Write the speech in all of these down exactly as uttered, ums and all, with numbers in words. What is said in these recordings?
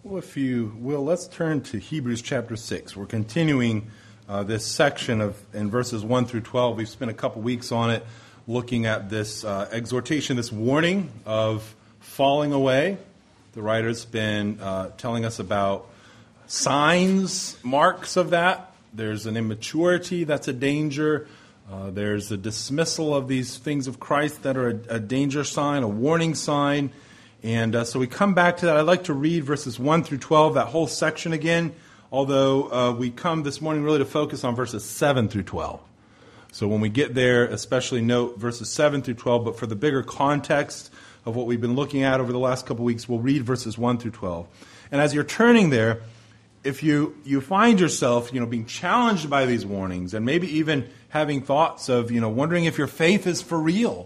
Well, if you will, let's turn to Hebrews chapter six. We're continuing uh, this section of in verses one through twelve. We've spent a couple weeks on it, looking at this uh, exhortation, this warning of falling away. The writer's been uh, telling us about signs, marks of that. There's an immaturity that's a danger. Uh, there's a dismissal of these things of Christ that are a, a danger sign, a warning sign. And uh, so we come back to that. I'd like to read verses one through twelve, that whole section again, although uh, we come this morning really to focus on verses seven through twelve. So when we get there, especially note verses seven through twelve, but for the bigger context of what we've been looking at over the last couple weeks, we'll read verses one through twelve. And as you're turning there, if you, you find yourself, you know, being challenged by these warnings and maybe even having thoughts of, you know, wondering if your faith is for real,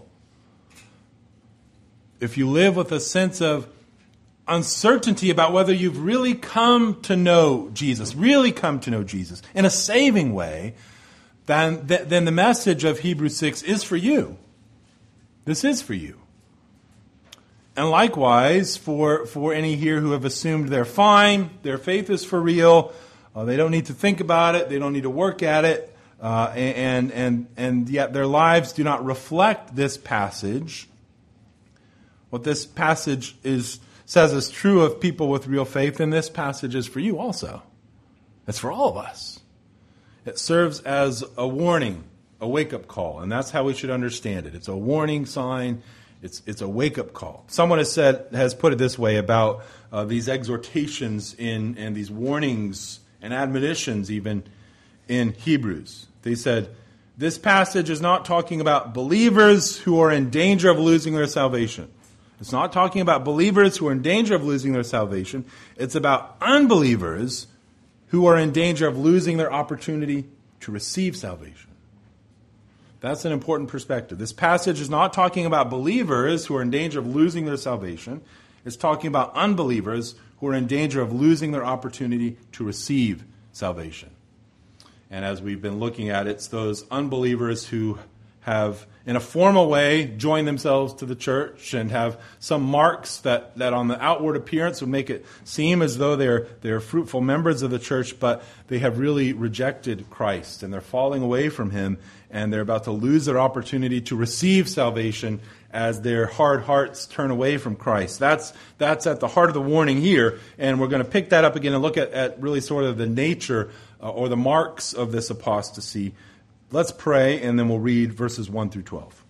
if you live with a sense of uncertainty about whether you've really come to know Jesus, really come to know Jesus in a saving way, then, then the message of Hebrews six is for you. This is for you. And likewise, for, for any here who have assumed they're fine, their faith is for real, uh, they don't need to think about it, they don't need to work at it, uh, and, and, and yet their lives do not reflect this passage. What this passage is says is true of people with real faith, and this passage is for you also. It's for all of us. It serves as a warning, a wake-up call, and that's how we should understand it. It's a warning sign. It's it's a wake-up call. Someone has said has put it this way about uh, these exhortations in and these warnings and admonitions even in Hebrews. They said, this passage is not talking about believers who are in danger of losing their salvation. It's not talking about believers who are in danger of losing their salvation. It's about unbelievers who are in danger of losing their opportunity to receive salvation. That's an important perspective. This passage is not talking about believers who are in danger of losing their salvation. It's talking about unbelievers who are in danger of losing their opportunity to receive salvation. And as we've been looking at, it's those unbelievers who have, in a formal way, joined themselves to the church and have some marks that, that on the outward appearance would make it seem as though they're, they're fruitful members of the church, but they have really rejected Christ and they're falling away from Him, and they're about to lose their opportunity to receive salvation as their hard hearts turn away from Christ. That's, that's at the heart of the warning here, and we're going to pick that up again and look at, at really sort of the nature uh, or the marks of this apostasy. Let's pray, and then we'll read verses one through twelve.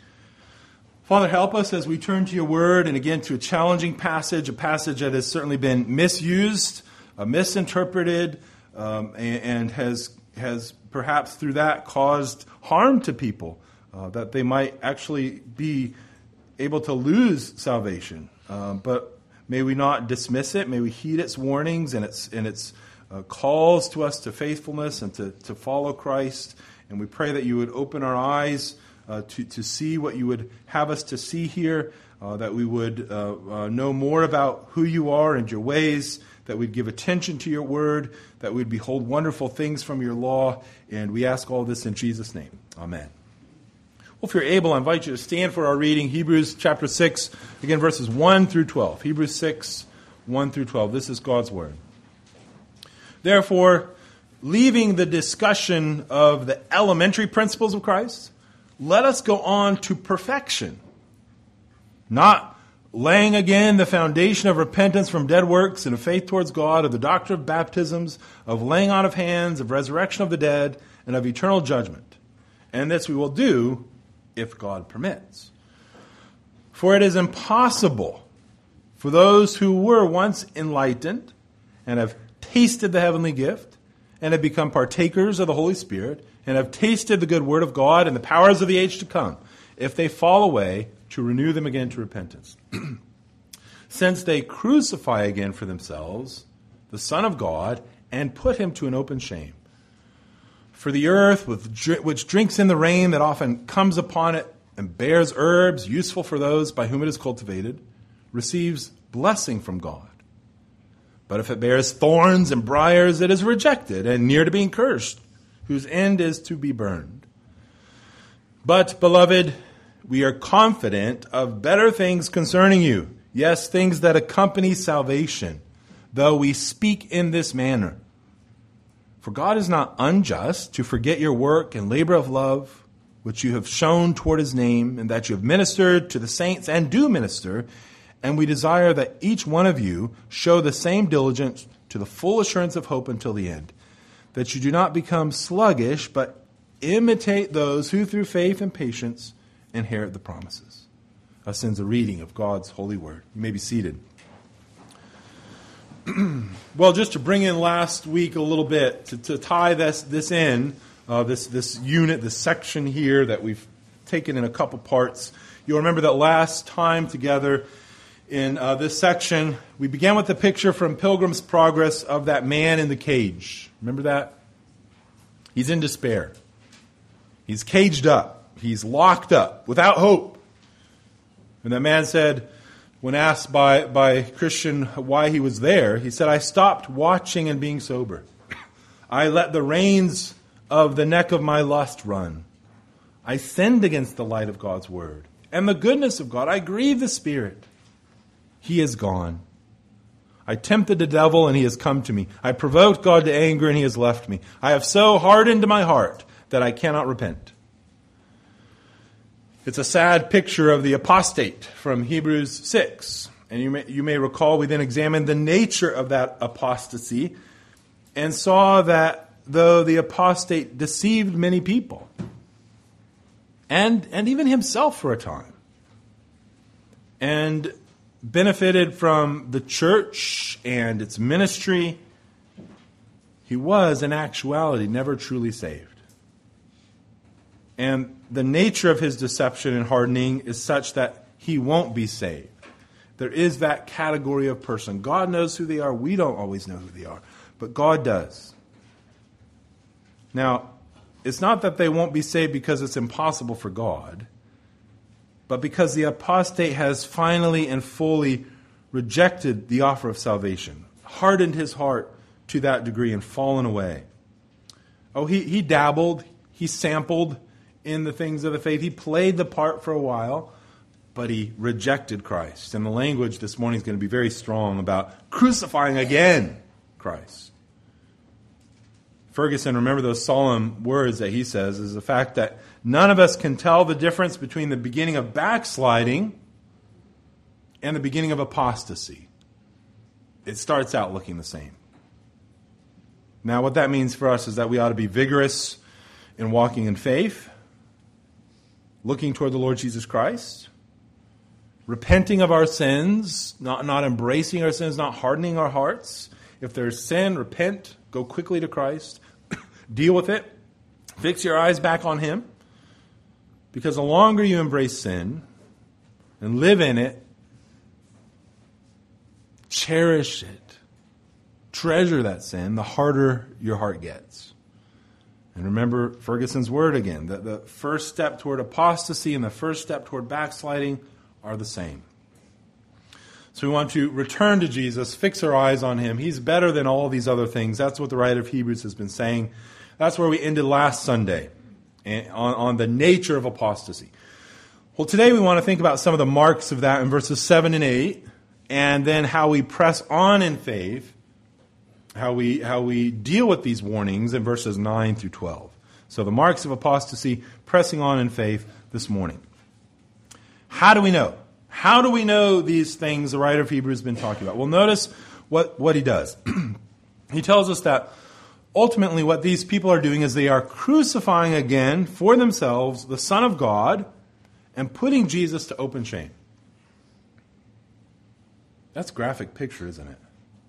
Father, help us as we turn to your word, and again to a challenging passage, a passage that has certainly been misused, uh, misinterpreted, um, and, and has, has perhaps through that caused harm to people, uh, that they might actually be able to lose salvation. Uh, but may we not dismiss it. May we heed its warnings and its, and its uh, calls to us to faithfulness and to, to follow Christ. And we pray that you would open our eyes uh, to, to see what you would have us to see here, uh, that we would uh, uh, know more about who you are and your ways, that we'd give attention to your word, that we'd behold wonderful things from your law. And we ask all this in Jesus' name. Amen. Well, if you're able, I invite you to stand for our reading, Hebrews chapter six, again, verses one through twelve. Hebrews six, one through twelve. This is God's word. Therefore, leaving the discussion of the elementary principles of Christ, let us go on to perfection, not laying again the foundation of repentance from dead works and of faith towards God, of the doctrine of baptisms, of laying on of hands, of resurrection of the dead, and of eternal judgment. And this we will do if God permits. For it is impossible for those who were once enlightened and have tasted the heavenly gift, and have become partakers of the Holy Spirit, and have tasted the good word of God and the powers of the age to come, if they fall away, to renew them again to repentance. Since they crucify again for themselves the Son of God, and put him to an open shame. For the earth, which drinks in the rain that often comes upon it, and bears herbs useful for those by whom it is cultivated, receives blessing from God. But if it bears thorns and briars, it is rejected and near to being cursed, whose end is to be burned. But, beloved, we are confident of better things concerning you. Yes, things that accompany salvation. though we speak in this manner. For God is not unjust to forget your work and labor of love, which you have shown toward his name, and that you have ministered to the saints and do minister. And we desire that each one of you show the same diligence to the full assurance of hope until the end, that you do not become sluggish, but imitate those who through faith and patience inherit the promises. Thus ends a reading of God's holy word. You may be seated. Well, just to bring in last week a little bit, to, to tie this this in, uh, this this unit, this section here that we've taken in a couple parts. You'll remember that last time together in uh, this section, we began with the picture from Pilgrim's Progress of that man in the cage. Remember that? He's in despair. He's caged up. He's locked up without hope. And that man said, when asked by, by Christian why he was there, he said, I stopped watching and being sober. I let the reins of the neck of my lust run. I sinned against the light of God's word and the goodness of God. I grieved the Spirit. He is gone. I tempted the devil and he has come to me. I provoked God to anger and he has left me. I have so hardened my heart that I cannot repent. It's a sad picture of the apostate from Hebrews six. And you may, you may recall we then examined the nature of that apostasy and saw that though the apostate deceived many people and, and even himself for a time and benefited from the church and its ministry, he was in actuality never truly saved. And the nature of his deception and hardening is such that he won't be saved. There is that category of person. God knows who they are. We don't always know who they are, but God does. Now, it's not that they won't be saved because it's impossible for God, but because the apostate has finally and fully rejected the offer of salvation, hardened his heart to that degree and fallen away. Oh, he, he dabbled, he sampled in the things of the faith. He played the part for a while, but he rejected Christ. And the language this morning is going to be very strong about crucifying again Christ. Ferguson, remember those solemn words that he says, is the fact that none of us can tell the difference between the beginning of backsliding and the beginning of apostasy. It starts out looking the same. Now, what that means for us is that we ought to be vigorous in walking in faith, looking toward the Lord Jesus Christ, repenting of our sins, not, not embracing our sins, not hardening our hearts. If there's sin, repent, go quickly to Christ, deal with it, fix your eyes back on Him. Because the longer you embrace sin and live in it, cherish it, treasure that sin, the harder your heart gets. And remember Ferguson's word again, that the first step toward apostasy and the first step toward backsliding are the same. So we want to return to Jesus, fix our eyes on Him. He's better than all these other things. That's what the writer of Hebrews has been saying. That's where we ended last Sunday, on, on the nature of apostasy. Well, today we want to think about some of the marks of that in verses seven and eight, and then how we press on in faith, how we how we deal with these warnings in verses nine through twelve. So the marks of apostasy, pressing on in faith this morning. How do we know? How do we know these things the writer of Hebrews has been talking about? Well, notice what, what he does. He tells us that ultimately what these people are doing is they are crucifying again for themselves the Son of God and putting Jesus to open shame. That's a graphic picture, isn't it?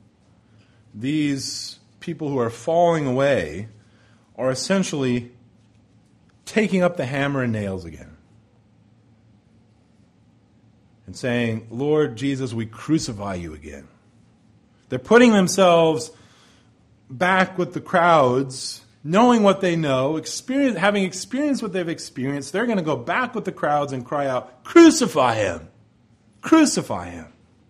These people who are falling away are essentially taking up the hammer and nails again and saying, Lord Jesus, we crucify you again. They're putting themselves back with the crowds, knowing what they know, experience, having experienced what they've experienced. They're going to go back with the crowds and cry out, crucify him, crucify him.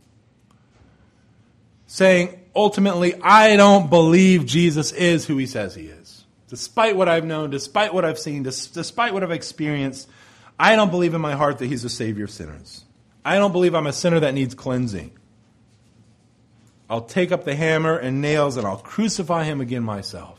Saying, ultimately, I don't believe Jesus is who he says he is. Despite what I've known, despite what I've seen, despite what I've experienced, I don't believe in my heart that he's the Savior of sinners. I don't believe I'm a sinner that needs cleansing. I'll take up the hammer and nails and I'll crucify him again myself.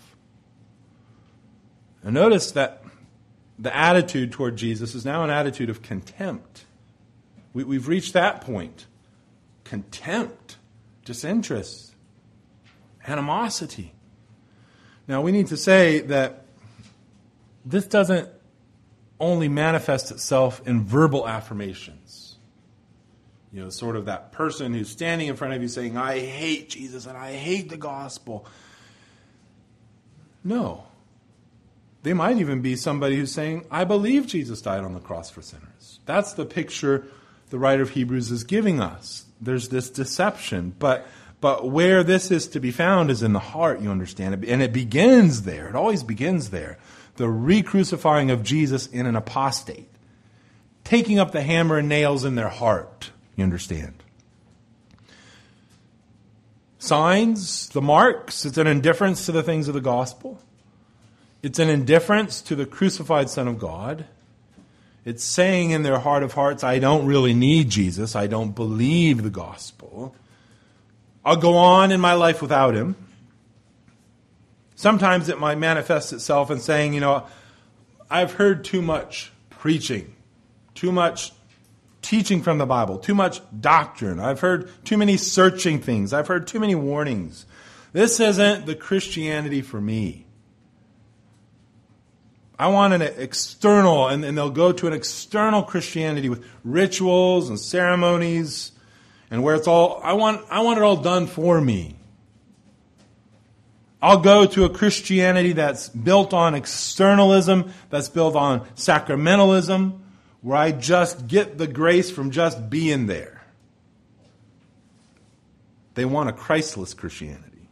And notice that the attitude toward Jesus is now an attitude of contempt. We, we've reached that point. Contempt, disinterest, animosity. Now we need to say that this doesn't only manifest itself in verbal affirmations. You know, sort of that person who's standing in front of you saying, I hate Jesus and I hate the gospel. No. They might even be somebody who's saying, I believe Jesus died on the cross for sinners. That's the picture the writer of Hebrews is giving us. There's this deception. But but where this is to be found is in the heart, you understand. And it begins there. It always begins there. The re-crucifying of Jesus in an apostate. Taking up the hammer and nails in their heart, you understand. Signs, the marks, it's an indifference to the things of the gospel. It's an indifference to the crucified Son of God. It's saying in their heart of hearts, I don't really need Jesus. I don't believe the gospel. I'll go on in my life without him. Sometimes it might manifest itself in saying, you know, I've heard too much preaching, too much teaching from the Bible, too much doctrine. I've heard too many searching things. I've heard too many warnings. This isn't the Christianity for me. I want an external, and, and they'll go to an external Christianity with rituals and ceremonies, and where it's all, I want, I want it all done for me. I'll go to a Christianity that's built on externalism, that's built on sacramentalism, where I just get the grace from just being there. They want a Christless Christianity.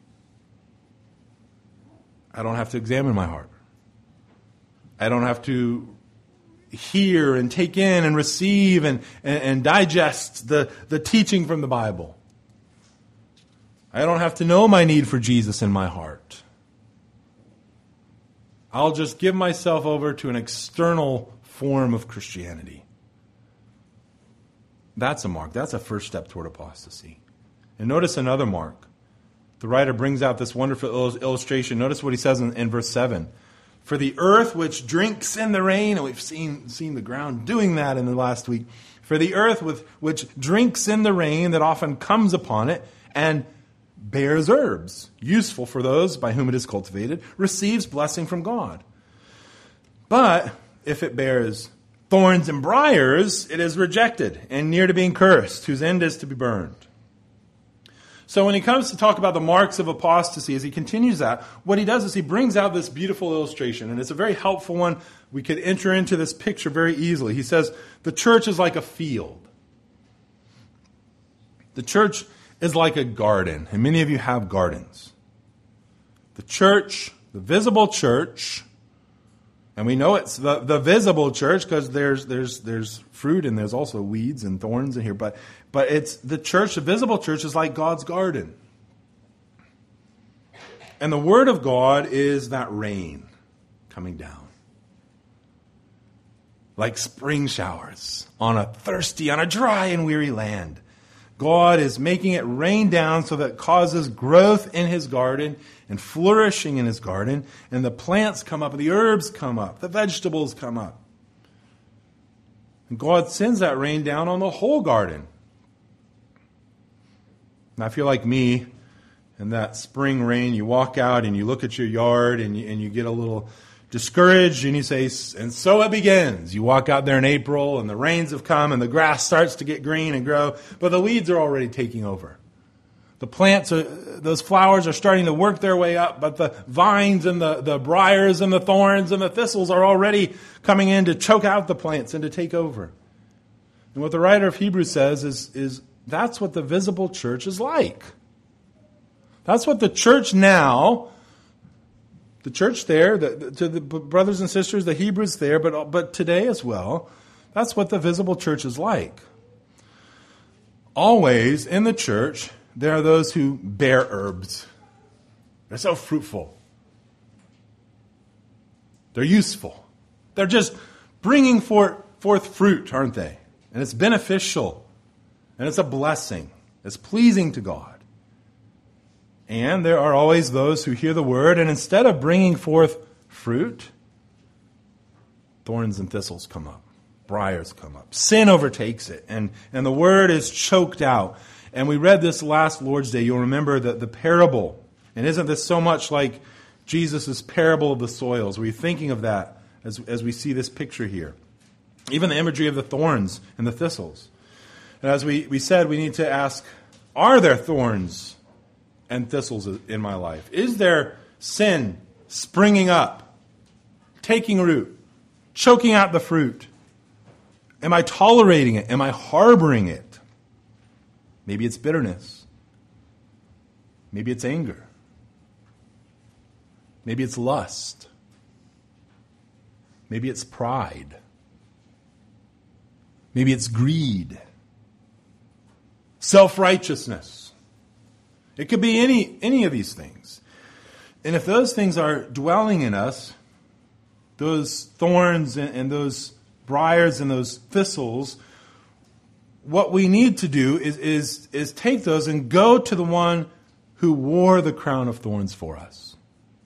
I don't have to examine my heart. I don't have to hear and take in and receive and, and, and digest the, the teaching from the Bible. I don't have to know my need for Jesus in my heart. I'll just give myself over to an external form of Christianity. That's a mark. That's a first step toward apostasy. And notice another mark. The writer brings out this wonderful illustration. Notice what he says in, in verse seven. For the earth which drinks in the rain, and we've seen, seen the ground doing that in the last week. For the earth with, which drinks in the rain that often comes upon it and bears herbs, useful for those by whom it is cultivated, receives blessing from God. But if it bears thorns and briars, it is rejected and near to being cursed, whose end is to be burned. So when he comes to talk about the marks of apostasy, as he continues that, what he does is he brings out this beautiful illustration, and it's a very helpful one. We could enter into this picture very easily. He says, the church is like a field. The church is like a garden, and many of you have gardens. The church, the visible church, and we know it's the, the visible church because there's there's there's fruit and there's also weeds and thorns in here, but but it's the church, the visible church is like God's garden. And the word of God is that rain coming down. Like spring showers on a thirsty, on a dry and weary land. God is making it rain down so that it causes growth in his garden and flourishing in his garden. And the plants come up, and the herbs come up, the vegetables come up. And God sends that rain down on the whole garden. Now, if you're like me, and that spring rain, you walk out and you look at your yard and you, and you get a little discouraged and you say, and so it begins. You walk out there in April and the rains have come and the grass starts to get green and grow, but the weeds are already taking over. The plants, are, those flowers are starting to work their way up, but the vines and the, the briars and the thorns and the thistles are already coming in to choke out the plants and to take over. And what the writer of Hebrews says is, is that's what the visible church is like. That's what the church now, the church there, the, to the brothers and sisters, the Hebrews there, but, but today as well, that's what the visible church is like. Always in the church, there are those who bear herbs. They're so fruitful. They're useful. They're just bringing forth, forth fruit, aren't they? And it's beneficial. And it's a blessing. It's pleasing to God. And there are always those who hear the word, and instead of bringing forth fruit, thorns and thistles come up. Briars come up. Sin overtakes it, and, and the word is choked out. And we read this last Lord's Day. You'll remember the, the parable. And isn't this so much like Jesus' parable of the soils? Were you thinking of that as, as we see this picture here? Even the imagery of the thorns and the thistles. And as we, we said, we need to ask, are there thorns and thistles in my life? Is there sin springing up, taking root, choking out the fruit? Am I tolerating it? Am I harboring it? Maybe it's bitterness. Maybe it's anger. Maybe it's lust. Maybe it's pride. Maybe it's greed. Self-righteousness. It could be any, any of these things. And if those things are dwelling in us, those thorns and, and those briars and those thistles, what we need to do is, is, is take those and go to the one who wore the crown of thorns for us.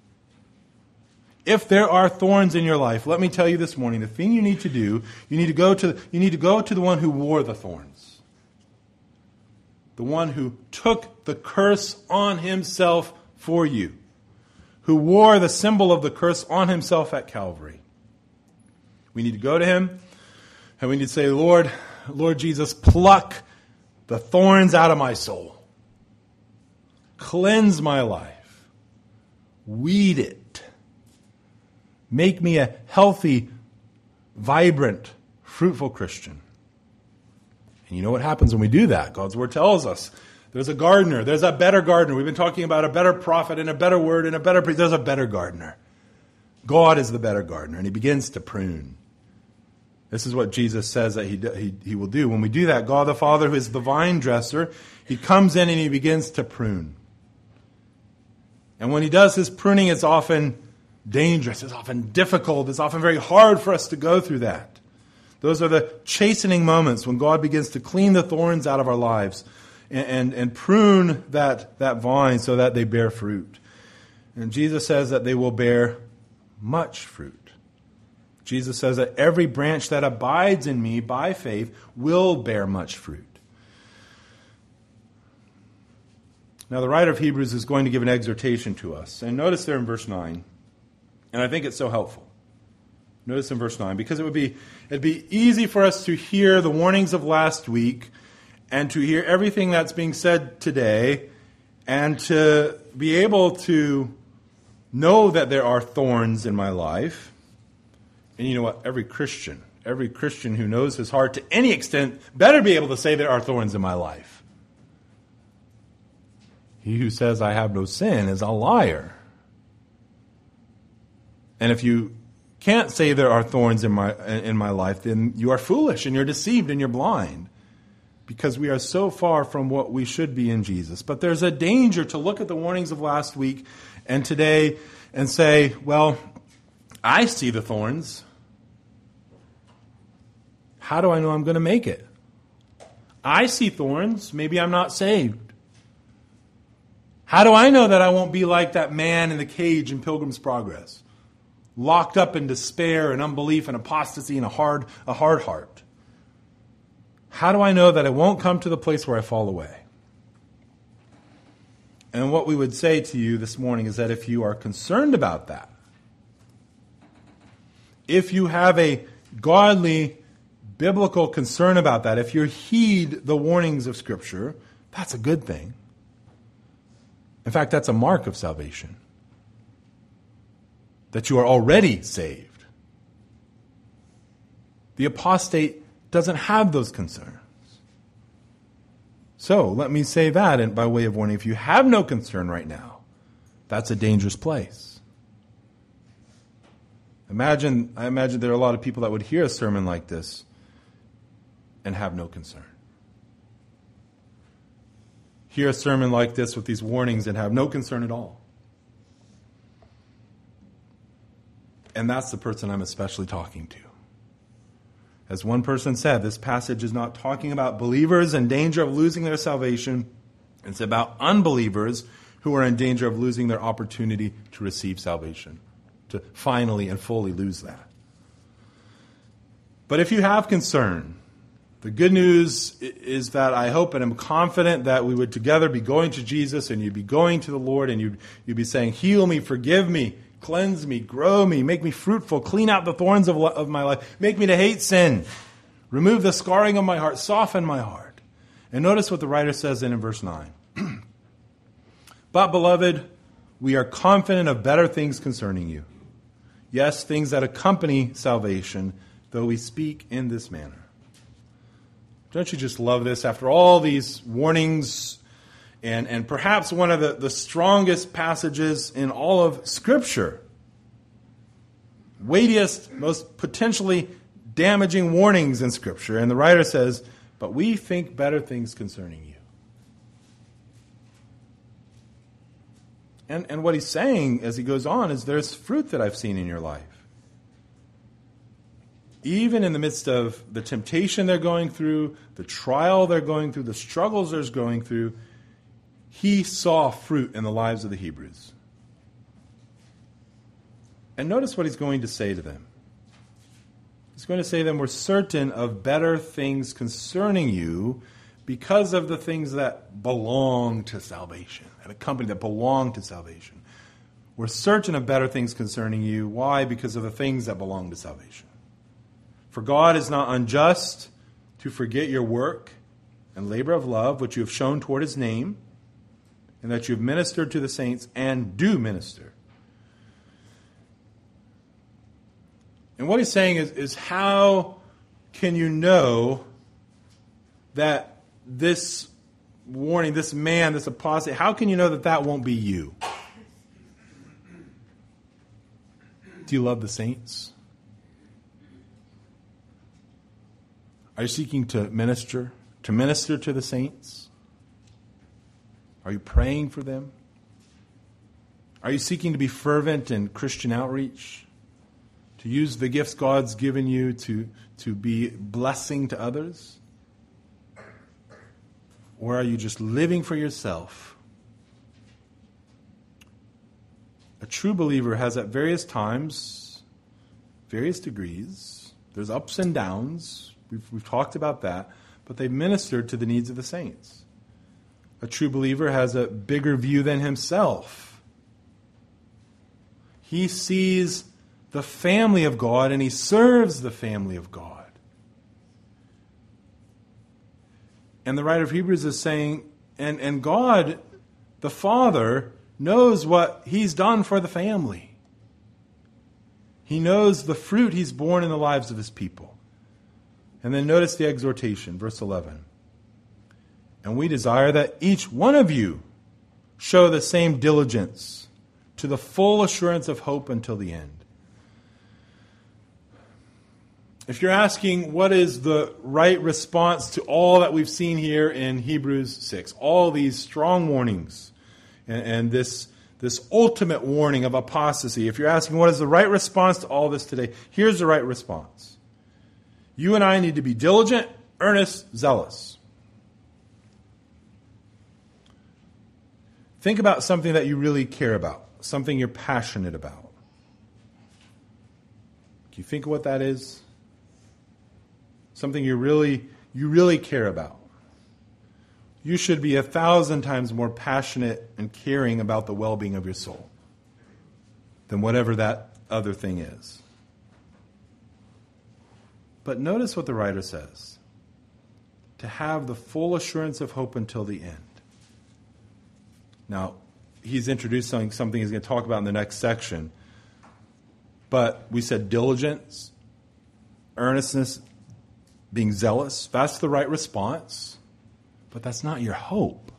If there are thorns in your life, let me tell you this morning, the thing you need to do, you need to go to, you need to go to the one who wore the thorns. The one who took the curse on himself for you. Who wore the symbol of the curse on himself at Calvary. We need to go to him, and we need to say, Lord, Lord Jesus, pluck the thorns out of my soul. Cleanse my life. Weed it. Make me a healthy, vibrant, fruitful Christian. And you know what happens when we do that? God's word tells us there's a gardener. There's a better gardener. We've been talking about a better prophet and a better word and a better priest. There's a better gardener. God is the better gardener, and he begins to prune. This is what Jesus says that he, he, he will do. When we do that, God the Father, who is the vine dresser, he comes in and he begins to prune. And when he does his pruning, it's often dangerous. It's often difficult. It's often very hard for us to go through that. Those are the chastening moments when God begins to clean the thorns out of our lives and, and, and prune that, that vine so that they bear fruit. And Jesus says that they will bear much fruit. Jesus says that every branch that abides in me by faith will bear much fruit. Now the writer of Hebrews is going to give an exhortation to us. And notice there in verse nine, and I think it's so helpful. Notice in verse nine, because it would be it'd be easy for us to hear the warnings of last week and to hear everything that's being said today and to be able to know that there are thorns in my life. And you know what? Every Christian, every Christian who knows his heart to any extent better be able to say there are thorns in my life. He who says I have no sin is a liar. And if you can't say there are thorns in my in my life, then you are foolish and you're deceived and you're blind. Because we are so far from what we should be in Jesus. But there's a danger to look at the warnings of last week and today and say, well, I see the thorns. How do I know I'm going to make it? I see thorns. Maybe I'm not saved. How do I know that I won't be like that man in the cage in Pilgrim's Progress? Locked up in despair and unbelief and apostasy and a hard, a hard heart. How do I know that I won't come to the place where I fall away? And what we would say to you this morning is that if you are concerned about that, if you have a godly, biblical concern about that, if you heed the warnings of Scripture, that's a good thing. In fact, that's a mark of salvation. That you are already saved. The apostate doesn't have those concerns. So, let me say that and by way of warning. If you have no concern right now, that's a dangerous place. Imagine, I imagine there are a lot of people that would hear a sermon like this and have no concern. Hear a sermon like this with these warnings and have no concern at all. And that's the person I'm especially talking to. As one person said, this passage is not talking about believers in danger of losing their salvation. It's about unbelievers who are in danger of losing their opportunity to receive salvation, to finally and fully lose that. But if you have concern, the good news is that I hope and am confident that we would together be going to Jesus, and you'd be going to the Lord, and you'd, you'd be saying, heal me, forgive me, cleanse me, grow me, make me fruitful, clean out the thorns of, of my life, make me to hate sin, remove the scarring of my heart, soften my heart. And notice what the writer says in, in verse nine. But, beloved, we are confident of better things concerning you. Yes, things that accompany salvation, though we speak in this manner. Don't you just love this? After all these warnings, and, and perhaps one of the, the strongest passages in all of Scripture, weightiest, most potentially damaging warnings in Scripture. And the writer says, but we think better things concerning you. And, and what he's saying as he goes on is there's fruit that I've seen in your life. Even in the midst of the temptation they're going through, the trial they're going through, the struggles they're going through, he saw fruit in the lives of the Hebrews. And notice what he's going to say to them. He's going to say to them, we're certain of better things concerning you because of the things that belong to salvation, and a company that belong to salvation. We're certain of better things concerning you. Why? Because of the things that belong to salvation. For God is not unjust to forget your work and labor of love, which you have shown toward his name, and that you have ministered to the saints and do minister. And what he's saying is, is how can you know that this warning, this man, this apostate, how can you know that that won't be you? Do you love the saints? Are you seeking to minister, to minister to the saints? Are you praying for them? Are you seeking to be fervent in Christian outreach? To use the gifts God's given you to, to be blessing to others? Or are you just living for yourself? A true believer has at various times, various degrees, there's ups and downs. We've, we've talked about that, but they've ministered to the needs of the saints. A true believer has a bigger view than himself. He sees the family of God and he serves the family of God. And the writer of Hebrews is saying, and, and God, the Father, knows what he's done for the family. He knows the fruit he's borne in the lives of his people. And then notice the exhortation, verse eleven. And we desire that each one of you show the same diligence to the full assurance of hope until the end. If you're asking what is the right response to all that we've seen here in Hebrews six, all these strong warnings and, and this, this ultimate warning of apostasy, if you're asking what is the right response to all this today, here's the right response. You and I need to be diligent, earnest, zealous. Think about something that you really care about, something you're passionate about. Can you think of what that is? Something you really, you really care about. You should be a thousand times more passionate and caring about the well-being of your soul than whatever that other thing is. But notice what the writer says. To have the full assurance of hope until the end. Now, he's introduced something, something he's going to talk about in the next section. But we said diligence, earnestness, being zealous. That's the right response. But that's not your hope.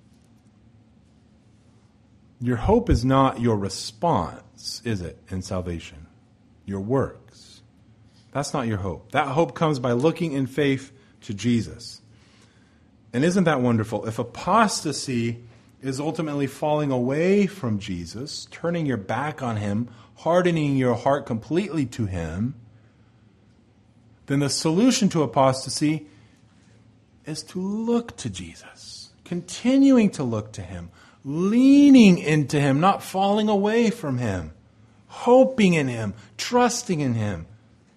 Your hope is not your response, is it, in salvation? Your works. That's not your hope. That hope comes by looking in faith to Jesus. And isn't that wonderful? If apostasy is ultimately falling away from Jesus, turning your back on him, hardening your heart completely to him, then the solution to apostasy is to look to Jesus, continuing to look to him, leaning into him, not falling away from him, hoping in him, trusting in him.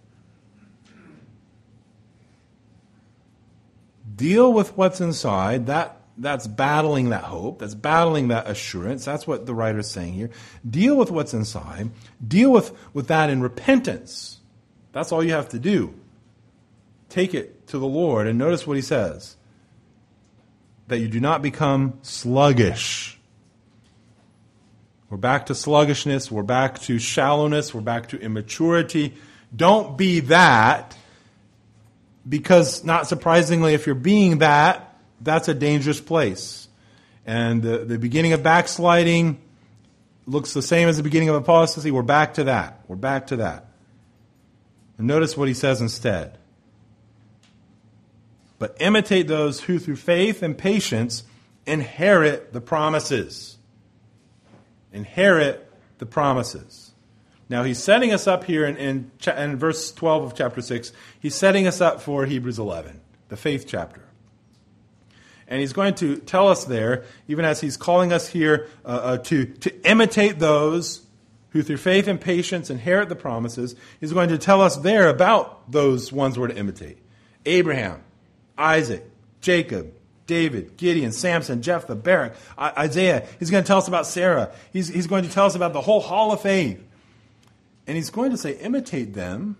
Deal with what's inside. That, that's battling that hope. That's battling that assurance. That's what the writer's saying here. Deal with what's inside. Deal with, with that in repentance. That's all you have to do. Take it to the Lord, and notice what he says. That you do not become sluggish. We're back to sluggishness. We're back to shallowness. We're back to immaturity. Don't be that, because not surprisingly, if you're being that, that's a dangerous place. And the, the beginning of backsliding looks the same as the beginning of apostasy. We're back to that. We're back to that. And notice what he says instead. But imitate those who through faith and patience inherit the promises. Inherit the promises. Now he's setting us up here in, in, in verse twelve of chapter six. He's setting us up for Hebrews eleven, the faith chapter. And he's going to tell us there, even as he's calling us here uh, uh, to, to imitate those who through faith and patience inherit the promises, he's going to tell us there about those ones we're to imitate. Abraham, Isaac, Jacob, David, Gideon, Samson, Jephthah, Barak, Isaiah. He's going to tell us about Sarah. He's, he's going to tell us about the whole hall of faith. And he's going to say, imitate them.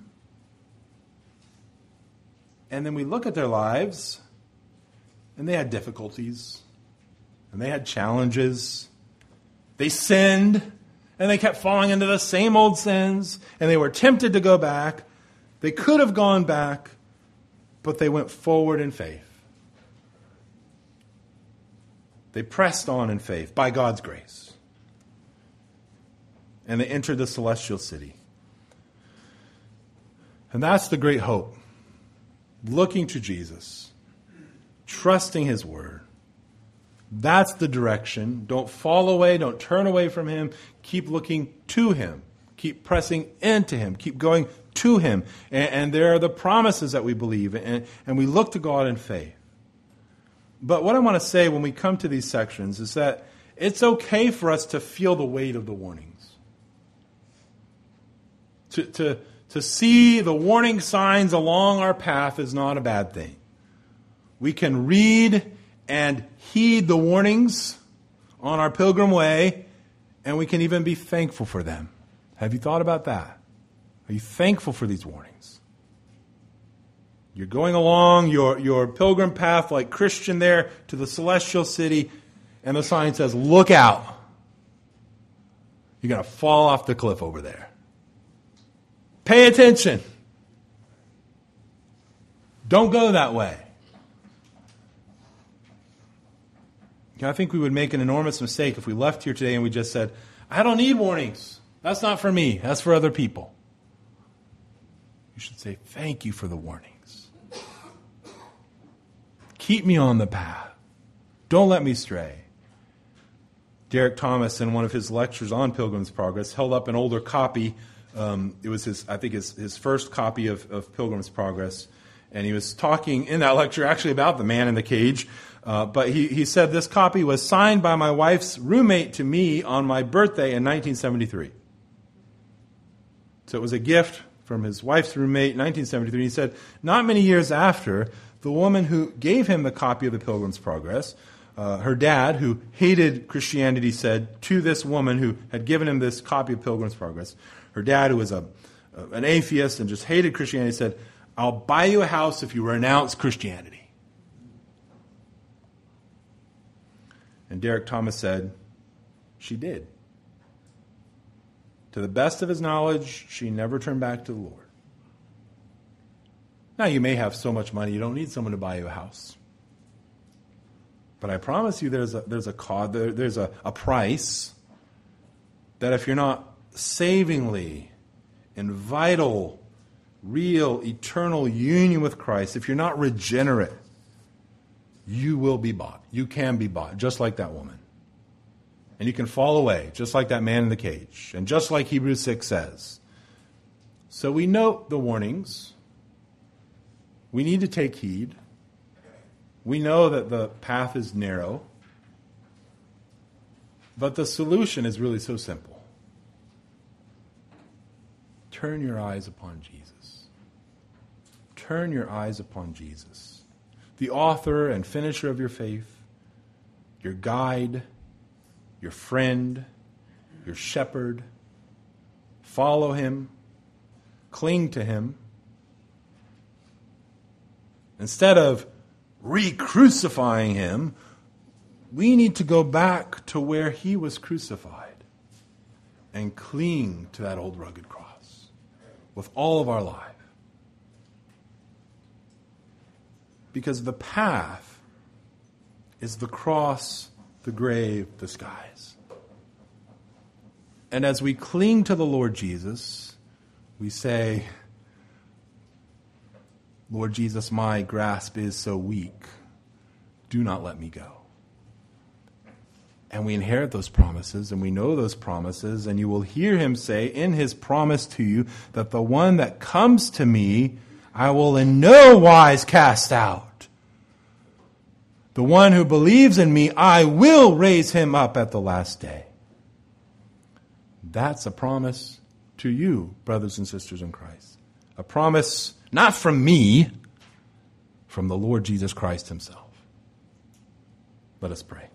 And then we look at their lives, and they had difficulties, and they had challenges. They sinned, and they kept falling into the same old sins, and they were tempted to go back. They could have gone back, but they went forward in faith. They pressed on in faith by God's grace. And they entered the celestial city. And that's the great hope. Looking to Jesus. Trusting his word. That's the direction. Don't fall away. Don't turn away from him. Keep looking to him. Keep pressing into him. Keep going to him. And, and there are the promises that we believe in. And, and we look to God in faith. But what I want to say when we come to these sections is that it's okay for us to feel the weight of the warnings. To, to, to see the warning signs along our path is not a bad thing. We can read and heed the warnings on our pilgrim way, and we can even be thankful for them. Have you thought about that? Are you thankful for these warnings? You're going along your, your pilgrim path like Christian there to the celestial city, and the sign says, look out. You're going to fall off the cliff over there. Pay attention. Don't go that way. I think we would make an enormous mistake if we left here today and we just said, I don't need warnings. That's not for me. That's for other people. You should say, thank you for the warnings. Keep me on the path. Don't let me stray. Derek Thomas, in one of his lectures on Pilgrim's Progress, held up an older copy. Um, it was his, I think, his, his first copy of, of Pilgrim's Progress. And he was talking in that lecture actually about the man in the cage. Uh, but he, he said this copy was signed by my wife's roommate to me on my birthday in nineteen seventy-three. So it was a gift from his wife's roommate in nineteen seventy-three. He said, not many years after, the woman who gave him the copy of the Pilgrim's Progress, uh, her dad, who hated Christianity, said to this woman who had given him this copy of Pilgrim's Progress, her dad, who was a, an atheist and just hated Christianity, said, I'll buy you a house if you renounce Christianity. And Derek Thomas said, she did. To the best of his knowledge, she never turned back to the Lord. Now, you may have so much money, you don't need someone to buy you a house. But I promise you there's a, there's a cost, there, there's a, a price that if you're not savingly in vital, real, eternal union with Christ, if you're not regenerate, you will be bought. You can be bought, just like that woman. And you can fall away, just like that man in the cage. And just like Hebrews six says. So we note the warnings. We need to take heed. We know that the path is narrow. But the solution is really so simple. Turn your eyes upon Jesus. Turn your eyes upon Jesus, the author and finisher of your faith, your guide, your friend, your shepherd. Follow him. Cling to him. Instead of re-crucifying him, we need to go back to where he was crucified and cling to that old rugged cross with all of our life. Because the path is the cross, the grave, the skies. And as we cling to the Lord Jesus, we say, Lord Jesus, my grasp is so weak. Do not let me go. And we inherit those promises, and we know those promises, and you will hear him say in his promise to you that the one that comes to me, I will in no wise cast out. The one who believes in me, I will raise him up at the last day. That's a promise to you, brothers and sisters in Christ. A promise not from me, from the Lord Jesus Christ himself. Let us pray.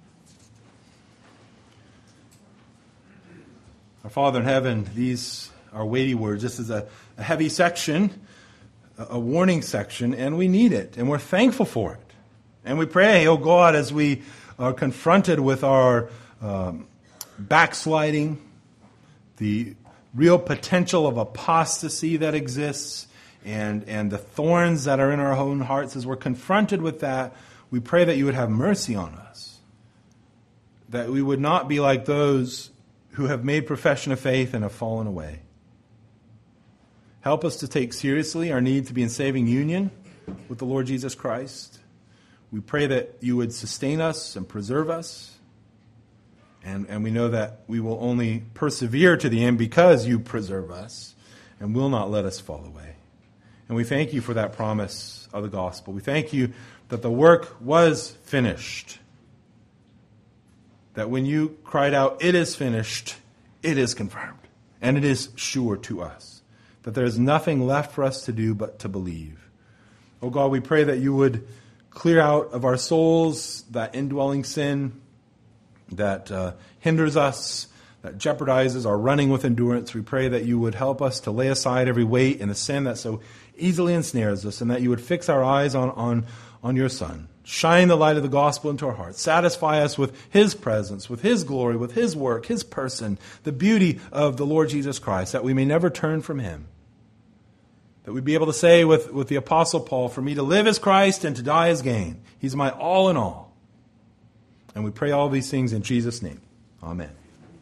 Our Father in heaven, these are weighty words. This is a, a heavy section, a, a warning section, and we need it, and we're thankful for it. And we pray, oh God, as we are confronted with our um, backsliding, the real potential of apostasy that exists, and, and the thorns that are in our own hearts, as we're confronted with that, we pray that you would have mercy on us. That we would not be like those who have made profession of faith and have fallen away. Help us to take seriously our need to be in saving union with the Lord Jesus Christ. We pray that you would sustain us and preserve us. And, and we know that we will only persevere to the end because you preserve us and will not let us fall away. And we thank you for that promise of the gospel. We thank you that the work was finished. That when you cried out, it is finished, it is confirmed. And it is sure to us. That there is nothing left for us to do but to believe. Oh God, we pray that you would clear out of our souls that indwelling sin that uh, hinders us, that jeopardizes our running with endurance. We pray that you would help us to lay aside every weight and the sin that so easily ensnares us, and that you would fix our eyes on, on, on your Son. Shine the light of the gospel into our hearts. Satisfy us with his presence, with his glory, with his work, his person, the beauty of the Lord Jesus Christ, that we may never turn from him. That we'd be able to say with, with the Apostle Paul, for me to live is Christ and to die is gain. He's my all in all. And we pray all these things in Jesus' name. Amen.